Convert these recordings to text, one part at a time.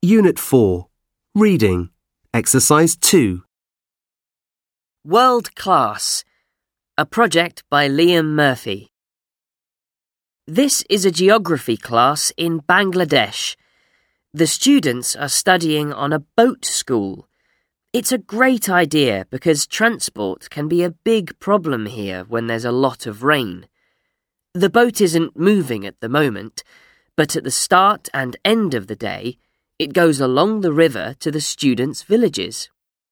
Unit 4. Reading. Exercise 2. World Class, a project by Liam Murphy. This is a geography class in Bangladesh. The students are studying on a boat school. It's a great idea because transport can be a big problem here when there's a lot of rain. The boat isn't moving at the moment, but at the start and end of the day, it goes along the river to the students' villages.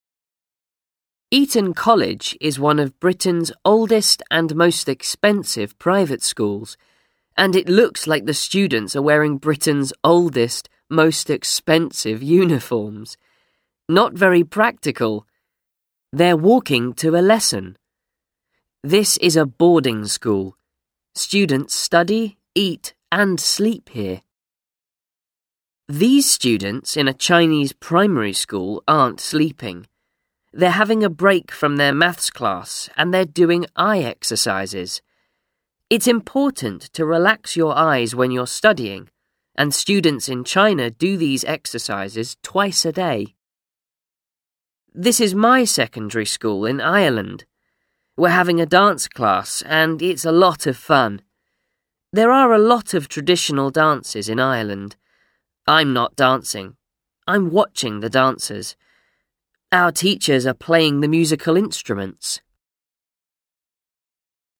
Eton College is one of Britain's oldest and most expensive private schools, and it looks like the students are wearing Britain's oldest, most expensive uniforms. Not very practical. They're walking to a lesson. This is a boarding school. Students study, eat, and sleep here. These students in a Chinese primary school aren't sleeping. They're having a break from their maths class and they're doing eye exercises. It's important to relax your eyes when you're studying, and students in China do these exercises twice a day. This is my secondary school in Ireland. We're having a dance class and it's a lot of fun. There are a lot of traditional dances in Ireland. I'm not dancing. I'm watching the dancers. Our teachers are playing the musical instruments.